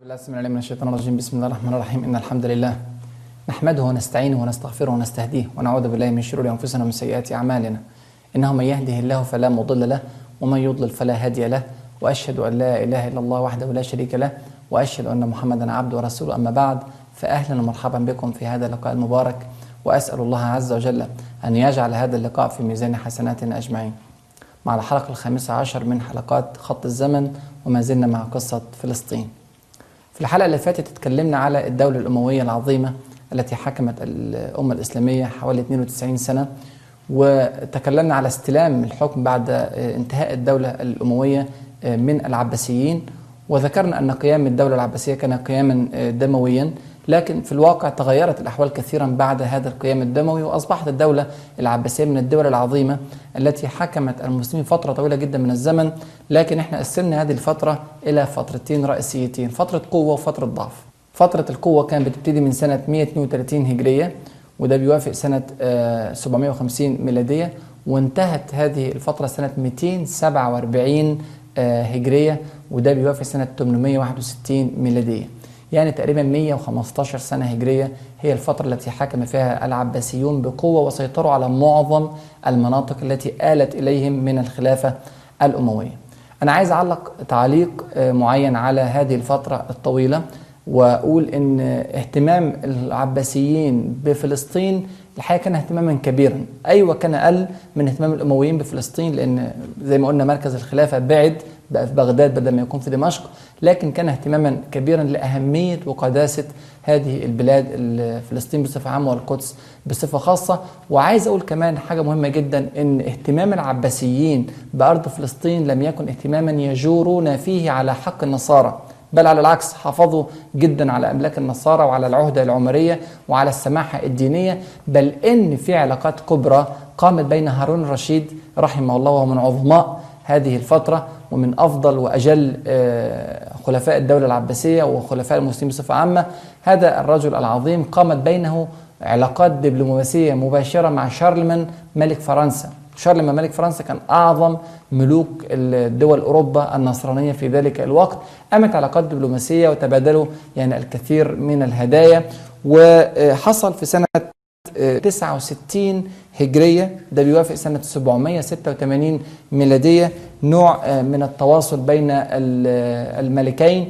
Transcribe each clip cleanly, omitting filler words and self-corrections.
بالله السميع العليم من الشيطان الرجيم. بسم الله الرحمن الرحيم. إن الحمد لله نحمده ونستعينه ونستغفره ونستهديه ونعوذ بالله من شرور أنفسنا ومن سيئات أعمالنا. إنه من يهده الله فلا مضل له ومن يضلل فلا هادي له، وأشهد أن لا إله إلا الله وحده لا شريك له، وأشهد أن محمدا عبده ورسوله. أما بعد، فأهلا ومرحبا بكم في هذا اللقاء المبارك، وأسأل الله عز وجل أن يجعل هذا اللقاء في ميزان حسناتنا أجمعين. مع الحلقة 15 من حلقات خط الزمن، وما زلنا مع قصة فلسطين. في الحلقة اللي فاتت اتكلمنا على الدولة الأموية العظيمة التي حكمت الأمة الإسلامية حوالي 92 سنة، وتكلمنا على استلام الحكم بعد انتهاء الدولة الأموية من العباسيين، وذكرنا أن قيام الدولة العباسية كان قياما دمويا، لكن في الواقع تغيرت الأحوال كثيرا بعد هذا القيام الدموي، وأصبحت الدولة العباسية من الدول العظيمة التي حكمت المسلمين فترة طويلة جدا من الزمن. لكن احنا قسمنا هذه الفترة إلى فترتين رئيسيتين، فترة قوة وفترة ضعف. فترة القوة كانت بتبتدي من سنة 132 هجرية، وده بيوافق سنة 750 ميلادية، وانتهت هذه الفترة سنة 247 هجرية، وده بيوافق سنة 861 ميلادية. يعني تقريبا 115 سنة هجرية هي الفترة التي حكم فيها العباسيون بقوة، وسيطروا على معظم المناطق التي آلت إليهم من الخلافة الأموية. أنا عايز أعلق تعليق معين على هذه الفترة الطويلة، وأقول إن اهتمام العباسيين بفلسطين الحقيقة كان اهتماما كبيرا. أيوة، كان أقل من اهتمام الأمويين بفلسطين، لأن زي ما قلنا مركز الخلافة بعد بقى في بغداد بدل ما يكون في دمشق، لكن كان اهتماما كبيرا لأهمية وقداسة هذه البلاد، فلسطين بصفة عامة والقدس بصفة خاصة. وعايز أقول كمان حاجة مهمة جدا، إن اهتمام العباسيين بأرض فلسطين لم يكن اهتماما يجورون فيه على حق النصارى، بل على العكس، حافظوا جدا على أملاك النصارى وعلى العهدة العمرية وعلى السماحة الدينية، بل إن في علاقات كبرى قامت بين هارون الرشيد رحمه الله، وهو من عظماء هذه الفترة ومن أفضل وأجل خلفاء الدولة العباسية وخلفاء المسلمين بصفة عامة. هذا الرجل العظيم قامت بينه علاقات دبلوماسية مباشرة مع شارلمان ملك فرنسا. شارلمان ملك فرنسا كان أعظم ملوك الدول أوروبا النصرانية في ذلك الوقت. قامت علاقات دبلوماسية وتبادلوا يعني الكثير من الهدايا. وحصل في سنة 69 هجرية، ده بيوافق سنة 786 ميلادية، نوع من التواصل بين الملكين،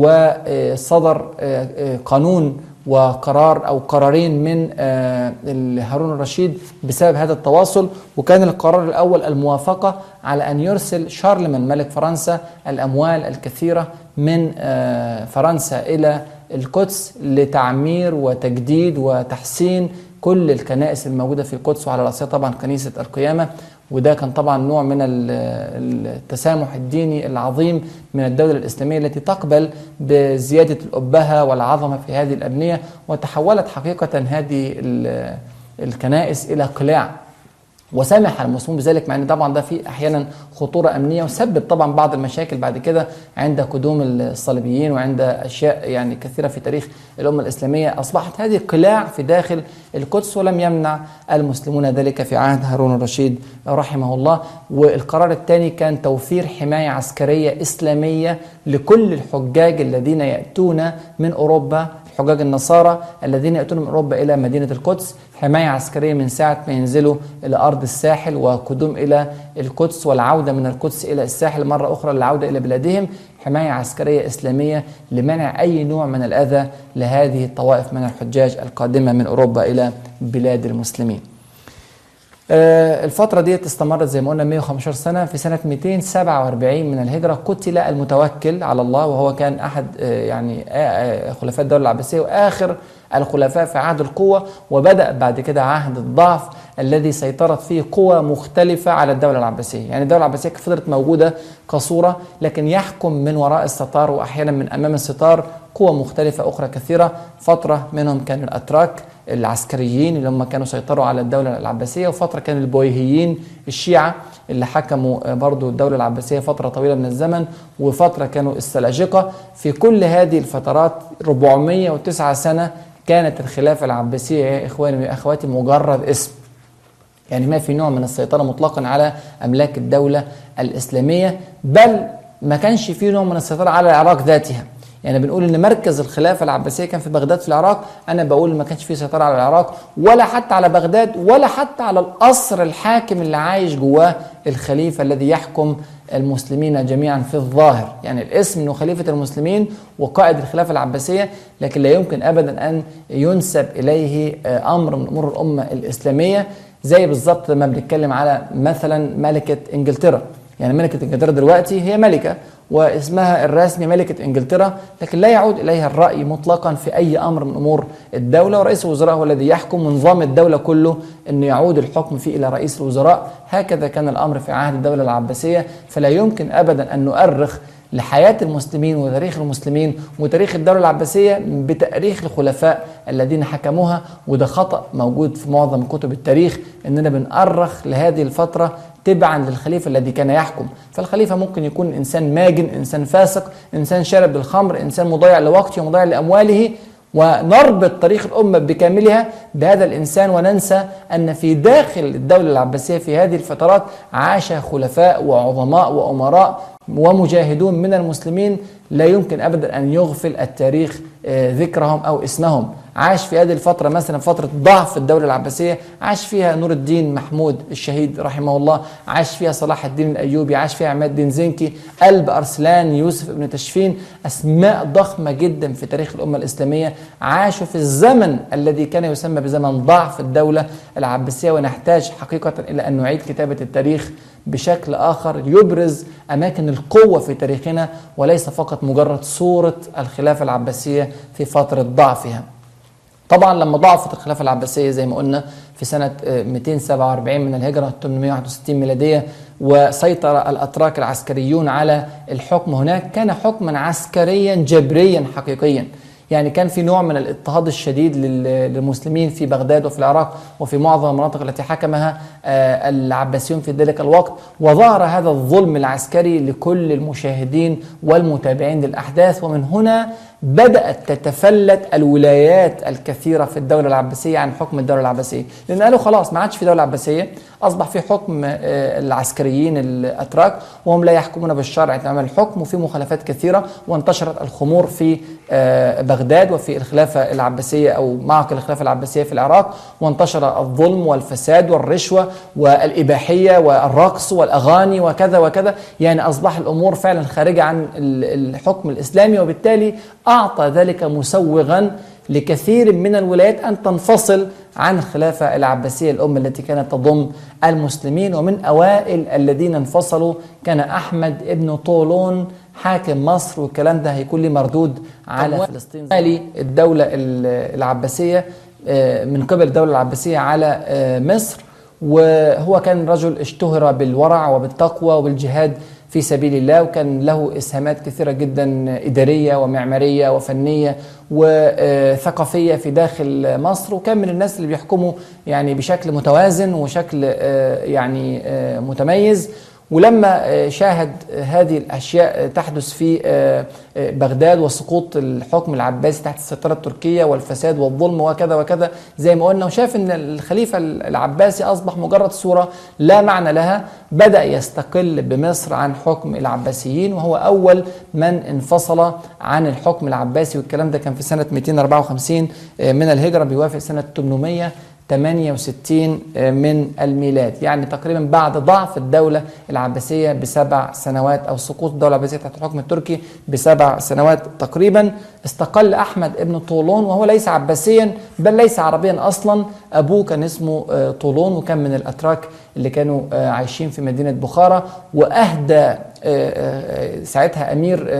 وصدر قانون وقرار أو قرارين من هارون الرشيد بسبب هذا التواصل. وكان القرار الأول الموافقة على أن يرسل شارلمان ملك فرنسا الأموال الكثيرة من فرنسا إلى القدس لتعمير وتجديد وتحسين كل الكنائس الموجودة في القدس، وعلى رأسها طبعا كنيسة القيامة. وده كان طبعا نوع من التسامح الديني العظيم من الدولة الإسلامية التي تقبل بزيادة الأبهة والعظمة في هذه الأبنية. وتحولت حقيقة هذه الكنائس إلى قلاع، وسمح المسلمون بذلك، مع ان طبعا ده فيه احيانا خطوره امنيه، وسبب طبعا بعض المشاكل بعد كده عند قدوم الصليبيين وعند اشياء يعني كثيره في تاريخ الامه الاسلاميه. اصبحت هذه قلاع في داخل القدس، ولم يمنع المسلمون ذلك في عهد هارون الرشيد رحمه الله. والقرار الثاني كان توفير حمايه عسكريه اسلاميه لكل الحجاج الذين ياتون من اوروبا، حجاج النصارى الذين يأتون من أوروبا إلى مدينة القدس، حماية عسكرية من ساعة ما ينزلوا إلى أرض الساحل وقدوم إلى القدس، والعودة من القدس إلى الساحل مرة أخرى للعودة إلى بلادهم، حماية عسكرية إسلامية لمنع أي نوع من الأذى لهذه الطوائف من الحجاج القادمة من أوروبا إلى بلاد المسلمين. الفترة دي استمرت زي ما قلنا 115 سنة. في سنة 247 من الهجرة قتل المتوكل على الله، وهو كان أحد يعني خلفاء الدولة العباسية وآخر الخلفاء في عهد القوة. وبدأ بعد كده عهد الضعف الذي سيطرت فيه قوى مختلفة على الدولة العباسية. يعني الدولة العباسية فضلت موجودة كصورة، لكن يحكم من وراء الستار وأحيانا من أمام الستار قوى مختلفة أخرى كثيرة. فترة منهم كانوا الأتراك العسكريين اللي هم كانوا سيطروا على الدولة العباسية، وفترة كانوا البويهيين الشيعة اللي حكموا برضو الدولة العباسية فترة طويلة من الزمن، وفترة كانوا السلاجقة. في كل هذه الفترات 409 سنة كانت الخلافة العباسية يا إخواني وأخواتي مجرد اسم، يعني ما في نوع من السيطرة مطلقا على أملاك الدولة الإسلامية، بل ما كانش فيه نوع من السيطرة على العراق ذاتها. يعني بنقول ان مركز الخلافه العباسيه كان في بغداد في العراق، انا بقول ما كانش في سيطره على العراق ولا حتى على بغداد ولا حتى على القصر الحاكم اللي عايش جواه الخليفه الذي يحكم المسلمين جميعا في الظاهر. يعني الاسم انه خليفه المسلمين وقائد الخلافه العباسيه، لكن لا يمكن ابدا ان ينسب اليه امر من امور الامه الاسلاميه. زي بالظبط لما بنتكلم على مثلا ملكه انجلترا. يعني ملكه انجلترا دلوقتي هي ملكه واسمها الرسمي ملكة إنجلترا، لكن لا يعود إليها الرأي مطلقا في أي أمر من أمور الدولة، ورئيس الوزراء هو الذي يحكم، ونظام الدولة كله أن يعود الحكم فيه إلى رئيس الوزراء. هكذا كان الأمر في عهد الدولة العباسية. فلا يمكن أبدا أن نؤرخ لحياة المسلمين وتاريخ المسلمين وتاريخ الدولة العباسية بتاريخ الخلفاء الذين حكموها، وده خطأ موجود في معظم كتب التاريخ، أننا بنؤرخ لهذه الفترة تبعا للخليفة الذي كان يحكم. فالخليفة ممكن يكون إنسان ماجن، إنسان فاسق، إنسان شارب للخمر، إنسان مضيع لوقته ومضيع لأمواله، ونربط تاريخ الأمة بكاملها بهذا الإنسان وننسى أن في داخل الدولة العباسية في هذه الفترات عاش خلفاء وعظماء وأمراء ومجاهدون من المسلمين لا يمكن أبدا أن يغفل التاريخ ذكرهم أو اسمهم. عاش في هذه الفترة مثلا فترة ضعف الدولة العباسية، عاش فيها نور الدين محمود الشهيد رحمه الله، عاش فيها صلاح الدين الأيوبي، عاش فيها عماد الدين زنكي، قلب أرسلان، يوسف ابن تشفين، أسماء ضخمة جدا في تاريخ الأمة الإسلامية عاشوا في الزمن الذي كان يسمى بزمن ضعف الدولة العباسية. ونحتاج حقيقة إلى أن نعيد كتابة التاريخ بشكل آخر يبرز أماكن القوة في تاريخنا، وليس فقط مجرد صورة الخلافة العباسية في فترة ضعفها. طبعا لما ضعفت الخلافة العباسية زي ما قلنا في سنة 247 من الهجرة 861 ميلادية، وسيطر الأتراك العسكريون على الحكم هناك، كان حكما عسكريا جبريا حقيقيا. يعني كان في نوع من الاضطهاد الشديد للمسلمين في بغداد وفي العراق وفي معظم المناطق التي حكمها العباسيون في ذلك الوقت، وظهر هذا الظلم العسكري لكل المشاهدين والمتابعين للأحداث. ومن هنا بدأت تتفلت الولايات الكثيرة في الدولة العباسية عن حكم الدولة العباسية، لأن قالوا خلاص ما عادش في دولة عباسية، أصبح في حكم العسكريين الأتراك وهم لا يحكمون بالشرع تمام الحكم، وفي مخالفات كثيرة، وانتشرت الخمور في بغداد وفي الخلافة العباسية أو معقل الخلافة العباسية في العراق، وانتشر الظلم والفساد والرشوة والإباحية والرقص والأغاني وكذا وكذا. يعني أصبح الأمور فعلا خارجة عن الحكم الإسلامي، وبالتالي أعطى ذلك مسوغا لكثير من الولايات أن تنفصل عن الخلافة العباسية الأم التي كانت تضم المسلمين. ومن أوائل الذين انفصلوا كان أحمد ابن طولون حاكم مصر، والكلام ده هيكون لي مردود على فلسطين. الدولة العباسية من قبل الدولة العباسية على مصر، وهو كان رجل اشتهر بالورع وبالتقوى وبالجهاد في سبيل الله، وكان له إسهامات كثيرة جدا إدارية ومعمارية وفنية وثقافية في داخل مصر، وكان من الناس اللي بيحكموا يعني بشكل متوازن وشكل يعني متميز. ولما شاهد هذه الأشياء تحدث في بغداد وسقوط الحكم العباسي تحت السيطرة التركية والفساد والظلم وكذا وكذا زي ما قلنا، وشاف أن الخليفة العباسي أصبح مجرد صورة لا معنى لها، بدأ يستقل بمصر عن حكم العباسيين، وهو أول من انفصل عن الحكم العباسي. والكلام ده كان في سنة 254 من الهجرة، بيوافق سنة 868 من الميلاد، يعني تقريبا بعد ضعف الدولة العباسية ب7 سنوات أو سقوط الدولة العباسية تحت الحكم التركي ب7 سنوات تقريبا. استقل أحمد ابن طولون، وهو ليس عباسيا بل ليس عربيا أصلا، أبوه كان اسمه طولون وكان من الأتراك اللي كانوا عايشين في مدينة بخارى، وأهدى ساعتها أمير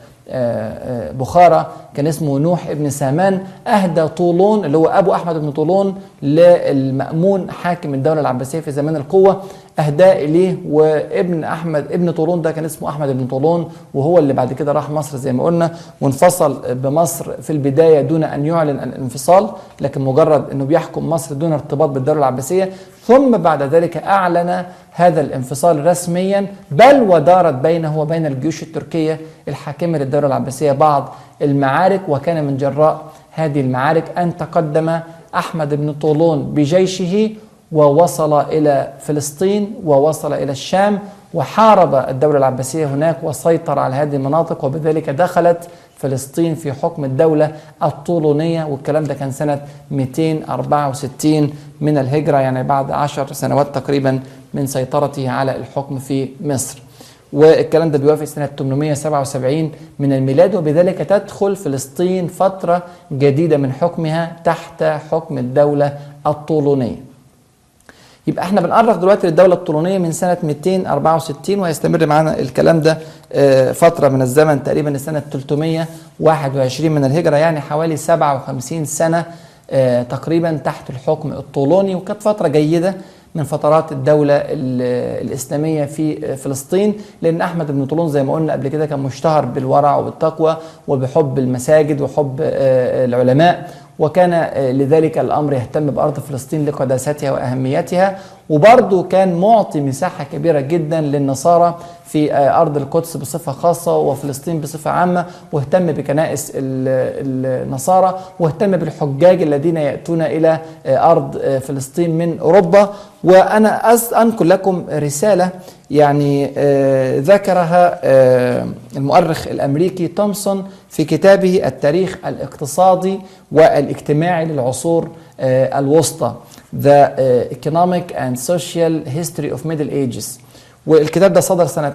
بخارى كان اسمه نوح ابن سامان، أهدى طولون اللي هو أبو أحمد بن طولون للمأمون حاكم الدولة العباسية في زمان القوة، أهداه إليه. وابن أحمد ابن طولون ده كان اسمه أحمد بن طولون، وهو اللي بعد كده راح مصر زي ما قلنا، وانفصل بمصر في البداية دون أن يعلن الانفصال، لكن مجرد أنه بيحكم مصر دون ارتباط بالدولة العباسية. ثم بعد ذلك أعلن هذا الانفصال رسميا، بل ودارت بينه وبين الجيوش التركية الحاكمة للدولة العباسية بعض المعارك، وكان من جراء هذه المعارك أن تقدم أحمد بن طولون بجيشه ووصل إلى فلسطين ووصل إلى الشام، وحارب الدولة العباسية هناك وسيطر على هذه المناطق، وبذلك دخلت فلسطين في حكم الدولة الطولونية، والكلام ده كان سنة 264 من الهجرة، يعني بعد 10 سنوات تقريبا من سيطرته على الحكم في مصر. والكلام ده بيوافق سنة 877 من الميلاد، وبذلك تدخل فلسطين فترة جديدة من حكمها تحت حكم الدولة الطولونية. يبقى احنا بنقرب دلوقتي للدولة الطولونية من سنة 264، وهيستمر معانا الكلام ده فترة من الزمن تقريبا لسنة 321 من الهجرة، يعني حوالي 57 سنة تقريبا تحت الحكم الطولوني. وكانت فترة جيدة من فترات الدولة الإسلامية في فلسطين، لأن أحمد بن طولون زي ما قلنا قبل كده كان مشتهر بالورع وبالتقوى وبحب المساجد وحب العلماء، وكان لذلك الأمر يهتم بأرض فلسطين لقداستها وأهميتها، وبرضه كان معطي مساحة كبيرة جدا للنصارى في أرض القدس بصفة خاصة وفلسطين بصفة عامة، واهتم بكنائس النصارى، واهتم بالحجاج الذين يأتون إلى أرض فلسطين من أوروبا. وأنا أنقل لكم رسالة يعني ذكرها المؤرخ الأمريكي تومسون في كتابه التاريخ الاقتصادي والاجتماعي للعصور الوسطى The Economic and Social History of Middle Ages، والكتاب ده صدر سنة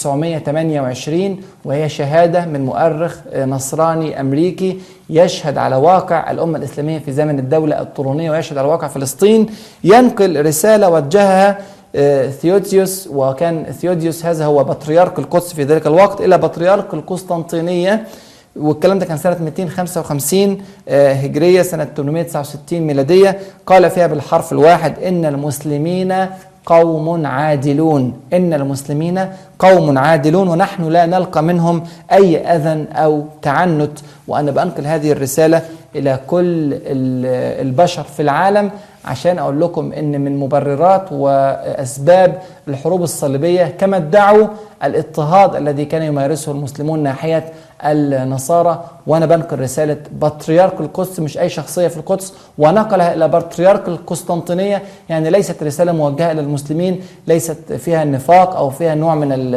1928، وهي شهادة من مؤرخ نصراني أمريكي يشهد على واقع الأمة الإسلامية في زمن الدولة الطولونية، ويشهد على واقع فلسطين. ينقل رسالة وجهها ثيوديوس، وكان ثيوديوس هذا هو بطريرك القدس في ذلك الوقت، إلى بطريرك القسطنطينية، والكلام ده كان سنة 255 هجرية، سنة 869 ميلادية. قال فيها بالحرف الواحد: إن المسلمين قوم عادلون، إن المسلمين قوم عادلون، ونحن لا نلقى منهم أي أذى أو تعنت. وأنا بأنقل هذه الرسالة إلى كل البشر في العالم عشان أقول لكم إن من مبررات وأسباب الحروب الصليبية كما ادعوا الاضطهاد الذي كان يمارسه المسلمون ناحية النصارى. وأنا بنقل رسالة بطريرك القدس، مش أي شخصية في القدس، ونقلها إلى بطريرك القسطنطينية، يعني ليست رسالة موجهة إلى المسلمين، ليست فيها النفاق أو فيها نوع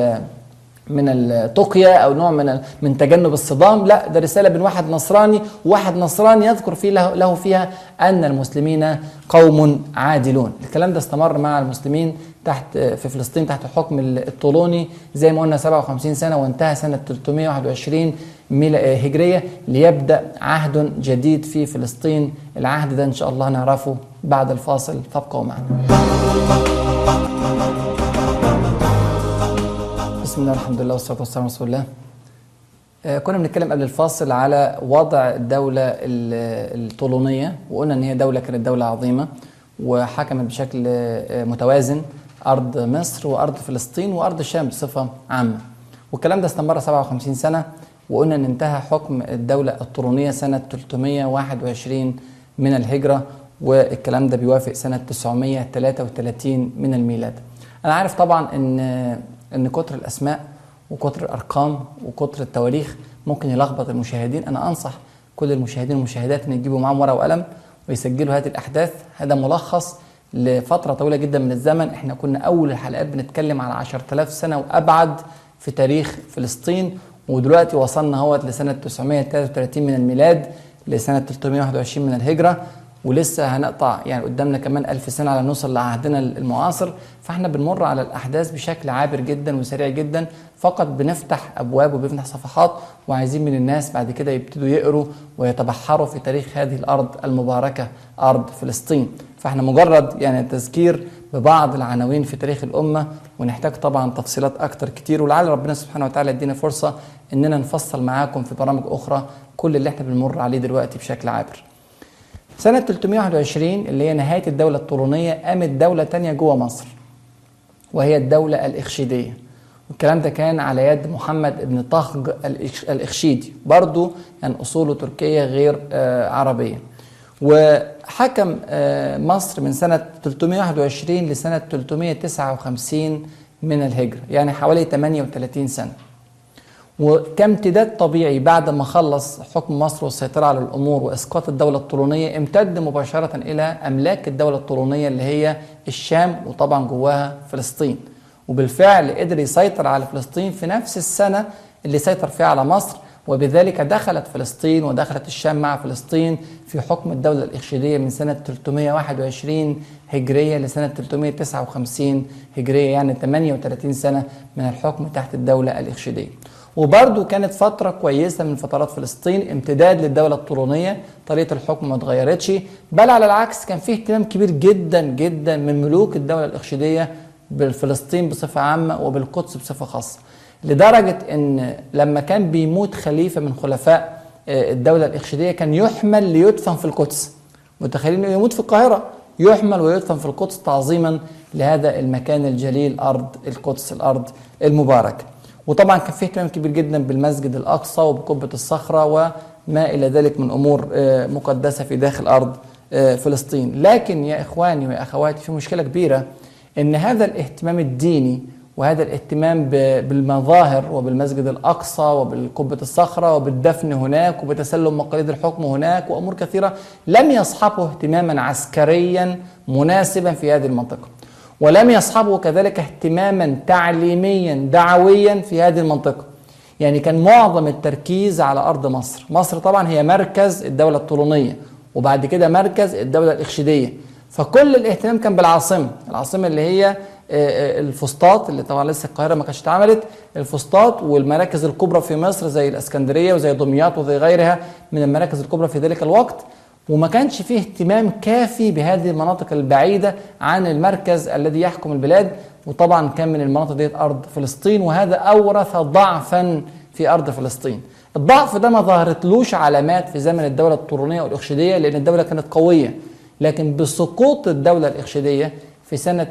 من التقية أو نوع من تجنب الصدام، لا، ده رسالة من واحد نصراني، وواحد نصراني يذكر له فيها أن المسلمين قوم عادلون. الكلام ده استمر مع المسلمين في فلسطين تحت الحكم الطولوني زي ما قلنا 57 سنة، وانتهى سنة 321 هجرية، ليبدأ عهد جديد في فلسطين. العهد ده إن شاء الله نعرفه بعد الفاصل، فابقوا معنا. بسم الله والحمد لله والصلاة والسلام على رسول الله. كنا بنتكلم قبل الفاصل على وضع الدولة الطولونية، وقلنا ان هي دولة كانت دولة عظيمة وحكمت بشكل متوازن أرض مصر وأرض فلسطين وأرض الشام بصفة عامة، والكلام ده استمر 57 سنة، وقلنا ان انتهى حكم الدولة الطولونية سنة 321 من الهجرة، والكلام ده بيوافق سنة 933 من الميلاد. أنا عارف طبعا ان كتر الاسماء وكتر الارقام وكتر التواريخ ممكن يلخبط المشاهدين. انا انصح كل المشاهدين والمشاهدات ان يجيبوا معاهم ورقه وقلم ويسجلوا هذه الاحداث. هذا ملخص لفتره طويله جدا من الزمن. احنا كنا اول الحلقات بنتكلم على 10,000 سنه وابعد في تاريخ فلسطين، ودلوقتي وصلنا اهوت لسنه 933 من الميلاد لسنه 321 من الهجره، ولسه هنقطع يعني قدامنا كمان 1000 سنة على نوصل لعهدنا المعاصر. فاحنا بنمر على الأحداث بشكل عابر جدا وسريع جدا، فقط بنفتح أبواب وبنفتح صفحات، وعايزين من الناس بعد كده يبتدوا يقروا ويتبحروا في تاريخ هذه الأرض المباركة أرض فلسطين. فاحنا مجرد يعني تذكير ببعض العناوين في تاريخ الأمة، ونحتاج طبعا تفصيلات أكتر كتير، ولعل ربنا سبحانه وتعالى يدينا فرصة إننا نفصل معاكم في برامج أخرى كل اللي احنا بنمر عليه دلوقتي بشكل عابر. سنة 321 اللي هي نهاية الدولة الطولونية، قامت دولة تانية جوه مصر، وهي الدولة الإخشيدية، والكلام ده كان على يد محمد بن طخج الإخشيدي، برضو يعني أصوله تركية غير عربية. وحكم مصر من سنة 321 لسنة 359 من الهجرة، يعني حوالي 38 سنة. وكامتداد طبيعي بعد ما خلص حكم مصر والسيطرة على الأمور وإسقاط الدولة الطولونية، امتد مباشرة إلى أملاك الدولة الطولونية اللي هي الشام، وطبعا جواها فلسطين. وبالفعل قدر يسيطر على فلسطين في نفس السنة اللي سيطر فيها على مصر، وبذلك دخلت فلسطين ودخلت الشام مع فلسطين في حكم الدولة الإخشيدية من سنة 321 هجرية لسنة 359 هجرية، يعني 38 سنة من الحكم تحت الدولة الإخشيدية. وبرضو كانت فترة كويسة من فترات فلسطين، امتداد للدولة الطولونية، طريقة الحكم ما اتغيرتش، بل على العكس كان فيه اهتمام كبير جدا جدا من ملوك الدولة الإخشيدية بفلسطين بصفة عامة وبالقدس بصفة خاصة، لدرجة ان لما كان بيموت خليفة من خلفاء الدولة الإخشيدية كان يحمل ليدفن في القدس. متخيلين انه يموت في القاهرة يحمل ويدفن في القدس تعظيما لهذا المكان الجليل، أرض القدس، الأرض المباركة. وطبعا كان فيه اهتمام كبير جدا بالمسجد الأقصى وبقبة الصخرة وما إلى ذلك من أمور مقدسة في داخل أرض فلسطين. لكن يا إخواني ويا أخواتي في مشكلة كبيرة، إن هذا الاهتمام الديني وهذا الاهتمام بالمظاهر وبالمسجد الأقصى وبالقبة الصخرة وبالدفن هناك وبتسلم مقاليد الحكم هناك وأمور كثيرة لم يصحبه اهتماما عسكريا مناسبا في هذه المنطقة، ولم يصحبه كذلك اهتماما تعليميا دعويا في هذه المنطقة. يعني كان معظم التركيز على أرض مصر. مصر طبعا هي مركز الدولة الطولونية وبعد كده مركز الدولة الإخشيدية، فكل الاهتمام كان بالعاصمة، العاصمة اللي هي الفسطاط، اللي طبعا لسه القاهرة ما كانتش اتعملت، الفسطاط، والمراكز الكبرى في مصر زي الإسكندرية وزي دمياط وزي غيرها من المراكز الكبرى في ذلك الوقت. وما كانش فيه اهتمام كافي بهذه المناطق البعيدة عن المركز الذي يحكم البلاد، وطبعا كان من المناطق دي أرض فلسطين، وهذا أورث ضعفا في أرض فلسطين. الضعف ده ما ظهرتلوش علامات في زمن الدولة الطولونية والإخشيدية لأن الدولة كانت قوية، لكن بسقوط الدولة الإخشيدية في سنة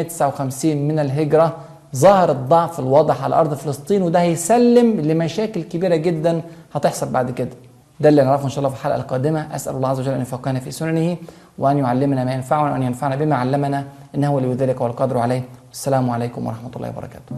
359 من الهجرة ظهر الضعف الواضح على أرض فلسطين، وده هيسلم لمشاكل كبيرة جدا هتحصل بعد كده. ده اللي نعرفه إن شاء الله في الحلقة القادمة. أسأل الله عز وجل أن يفقهنا في سننه وأن يعلمنا ما ينفعنا وأن ينفعنا بما علمنا، إنه ولي ذلك والقادر عليه. والسلام عليكم ورحمة الله وبركاته.